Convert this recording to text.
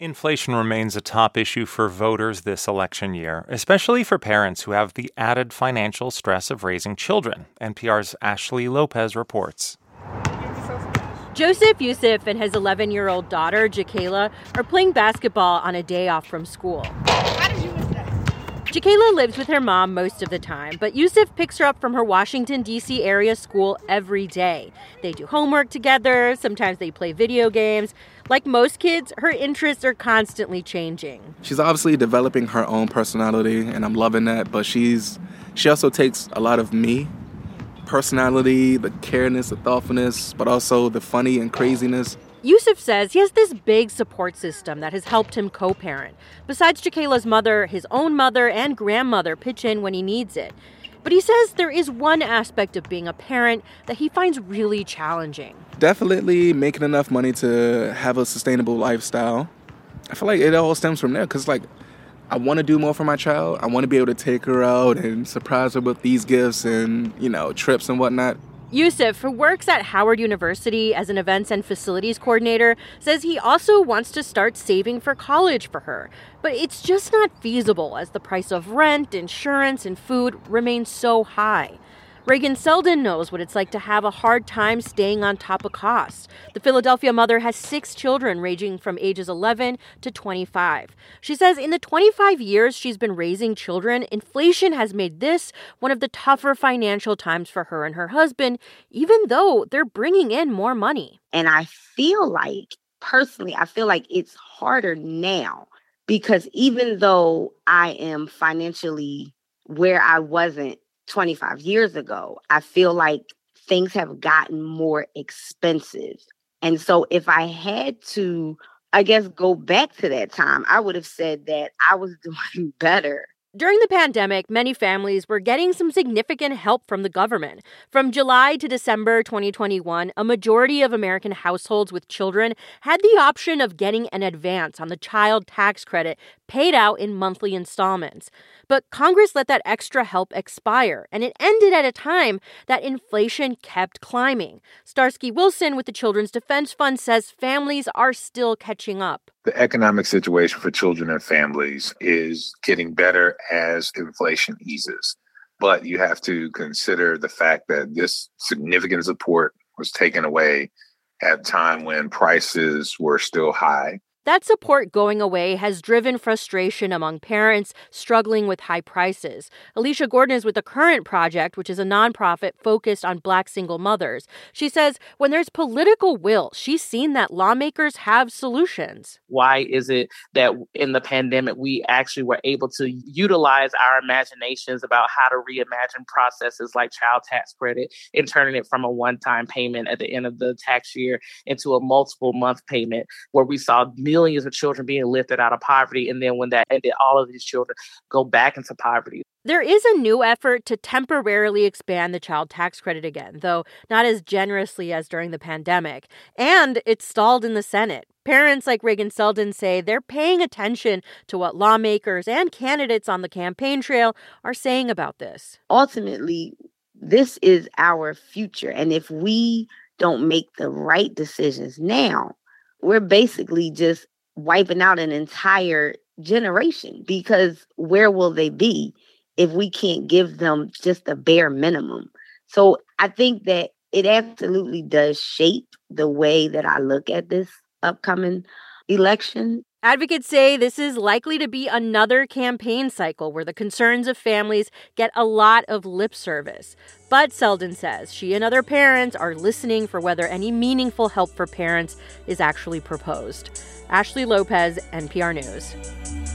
Inflation remains a top issue for voters this election year, especially for parents who have the added financial stress of raising children. NPR's Ashley Lopez reports. Joseph Yusuf and his 11-year-old daughter, Jakayla, are playing basketball on a day off from school. Jakayla lives with her mom most of the time, but Yusuf picks her up from her Washington, D.C. area school every day. They do homework together, sometimes they play video games. Like most kids, her interests are constantly changing. She's obviously developing her own personality, and I'm loving that, but she also takes a lot of me. Personality, the careness, the thoughtfulness, but also the funny and craziness. Yusuf says he has this big support system that has helped him co-parent. Besides Jakayla's mother, his own mother and grandmother pitch in when he needs it. But he says there is one aspect of being a parent that he finds really challenging. Definitely making enough money to have a sustainable lifestyle. I feel like it all stems from there because, I want to do more for my child. I want to be able to take her out and surprise her with these gifts and, trips and whatnot. Yusuf, who works at Howard University as an events and facilities coordinator, says he also wants to start saving for college for her. But it's just not feasible as the price of rent, insurance, and food remains so high. Reagan Selden knows what it's like to have a hard time staying on top of costs. The Philadelphia mother has 6 children ranging from ages 11 to 25. She says in the 25 years she's been raising children, inflation has made this one of the tougher financial times for her and her husband, even though they're bringing in more money. And I feel like it's harder now because even though I am financially where I wasn't 25 years ago, I feel like things have gotten more expensive. And so if I had to, go back to that time, I would have said that I was doing better. During the pandemic, many families were getting some significant help from the government. From July to December 2021, a majority of American households with children had the option of getting an advance on the child tax credit paid out in monthly installments. But Congress let that extra help expire, and it ended at a time that inflation kept climbing. Starsky Wilson with the Children's Defense Fund says families are still catching up. The economic situation for children and families is getting better as inflation eases. But you have to consider the fact that this significant support was taken away at a time when prices were still high. That support going away has driven frustration among parents struggling with high prices. Alicia Gordon is with the Current Project, which is a nonprofit focused on Black single mothers. She says when there's political will, she's seen that lawmakers have solutions. Why is it that in the pandemic, we actually were able to utilize our imaginations about how to reimagine processes like child tax credit and turning it from a one-time payment at the end of the tax year into a multiple month payment where we saw millions of children being lifted out of poverty. And then when that ended, all of these children go back into poverty. There is a new effort to temporarily expand the child tax credit again, though not as generously as during the pandemic. And it's stalled in the Senate. Parents like Reagan Selden say they're paying attention to what lawmakers and candidates on the campaign trail are saying about this. Ultimately, this is our future. And if we don't make the right decisions now, we're basically just wiping out an entire generation because where will they be if we can't give them just the bare minimum? So I think that it absolutely does shape the way that I look at this upcoming election. Advocates say this is likely to be another campaign cycle where the concerns of families get a lot of lip service. But Selden says she and other parents are listening for whether any meaningful help for parents is actually proposed. Ashley Lopez, NPR News.